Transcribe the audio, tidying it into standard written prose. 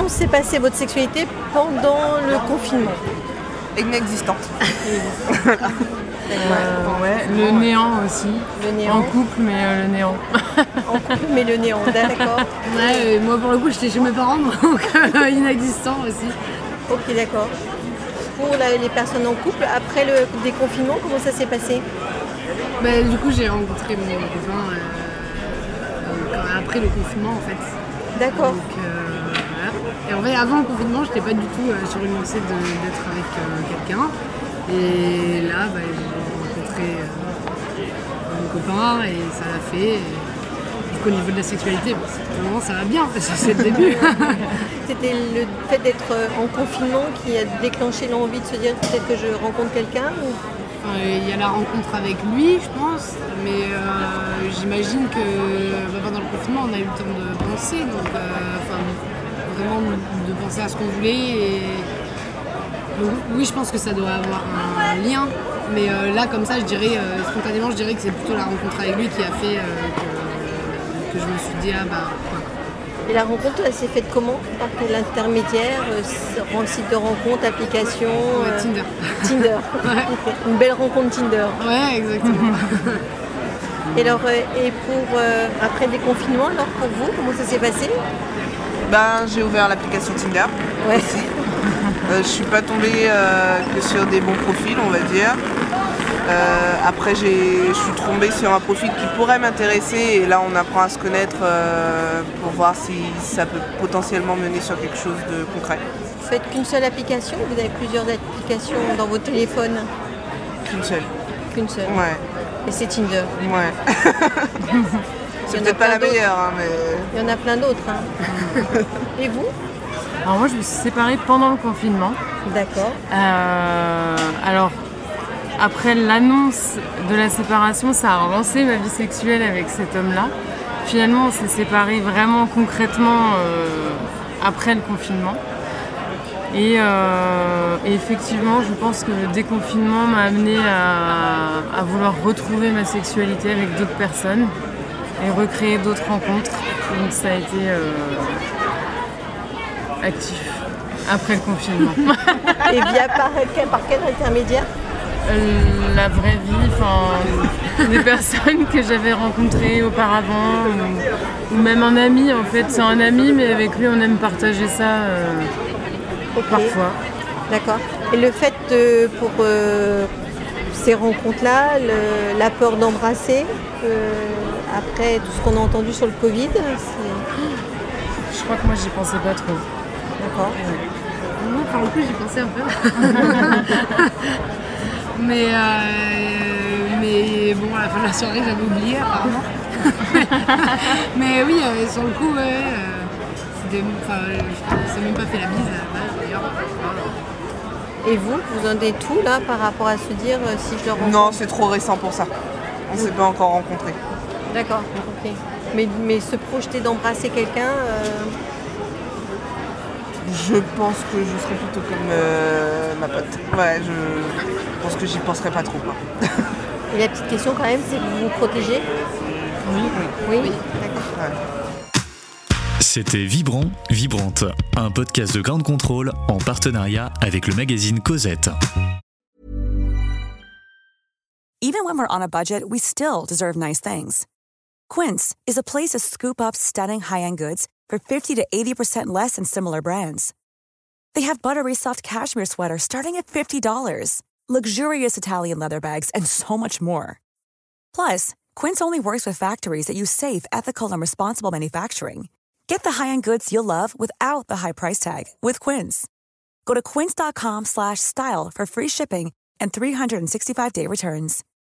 comment s'est passée votre sexualité pendant le confinement? Inexistante. Le néant aussi. Le néant. En couple, mais le néant. En couple, mais le néant, d'accord. Ouais, moi pour le coup j'étais chez mes parents, donc inexistant aussi. Ok, d'accord. Pour les personnes en couple, après le déconfinement, comment ça s'est passé? Du coup j'ai rencontré mon copain après le confinement en fait. D'accord. Donc voilà. Et en fait avant le confinement j'étais pas du tout sur une lancée d'être avec quelqu'un. Et là j'ai rencontré mon copain et ça l'a fait. Et du coup au niveau de la sexualité, pour le moment ça va bien parce que c'est le début. C'était le fait d'être en confinement qui a déclenché l'envie de se dire peut-être que je rencontre quelqu'un ou... Il y a la rencontre avec lui, je pense, mais j'imagine que pendant le confinement, on a eu le temps de penser, donc vraiment de penser à ce qu'on voulait. Et... Donc, oui, je pense que ça doit avoir un lien, mais là, comme ça, spontanément, je dirais que c'est plutôt la rencontre avec lui qui a fait que je me suis dit, quoi. Et la rencontre, elle s'est faite comment? Par l'intermédiaire, site de rencontre, application Tinder. Tinder. Ouais. Une belle rencontre Tinder. Ouais, exactement. Et alors, pour après le déconfinement, alors pour vous, comment ça s'est passé? J'ai ouvert l'application Tinder aussi. Je suis pas tombée que sur des bons profils, on va dire. Après, je suis tombée sur un profil qui pourrait m'intéresser et là, on apprend à se connaître pour voir si ça peut potentiellement mener sur quelque chose de concret. Vous faites qu'une seule application ou vous avez plusieurs applications dans vos téléphones? Qu'une seule. Qu'une seule. Ouais. Et c'est Tinder. Ouais. C'est peut-être pas la meilleure, mais... Il y en a plein d'autres. Hein. Et vous? Alors moi, je me suis séparée pendant le confinement. D'accord. Alors, après l'annonce de la séparation, ça a relancé ma vie sexuelle avec cet homme-là. Finalement, on s'est séparés vraiment concrètement après le confinement. Et effectivement, je pense que le déconfinement m'a amené à vouloir retrouver ma sexualité avec d'autres personnes et recréer d'autres rencontres. Donc ça a été actif après le confinement. Et par quel intermédiaire? La vraie vie, des personnes que j'avais rencontrées auparavant, ou même un ami en fait. C'est un ami, mais avec lui on aime partager ça parfois. D'accord. Et le fait pour ces rencontres-là, la peur d'embrasser, après tout ce qu'on a entendu sur le Covid, je crois que moi j'y pensais pas trop. D'accord. Moi, par le coup, j'y pensais un peu. mais bon, à la fin de la soirée, j'avais oublié apparemment. Mais oui, sur le coup, je n'ai même pas fait la bise à la base d'ailleurs. Et vous en êtes tout là par rapport à se dire si je le rencontre? Non, c'est trop récent pour ça. On ne s'est pas encore rencontrés. D'accord, ok. Mais se projeter d'embrasser quelqu'un... Je pense que je serais plutôt comme ma pote. Ouais, je pense que j'y penserais pas trop. Quoi. Et la petite question quand même, c'est que vous vous protégez? Oui. D'accord. Ouais. C'était Vibrant, Vibrante, un podcast de Ground Control en partenariat avec le magazine Cosette. Even when we're on a budget, we still deserve nice things. Quince is a place to scoop up stunning high-end goods for 50 to 80% less than similar brands. They have buttery soft cashmere sweaters starting at $50, luxurious Italian leather bags, and so much more. Plus, Quince only works with factories that use safe, ethical, and responsible manufacturing. Get the high-end goods you'll love without the high price tag with Quince. Go to quince.com/style for free shipping and 365-day returns.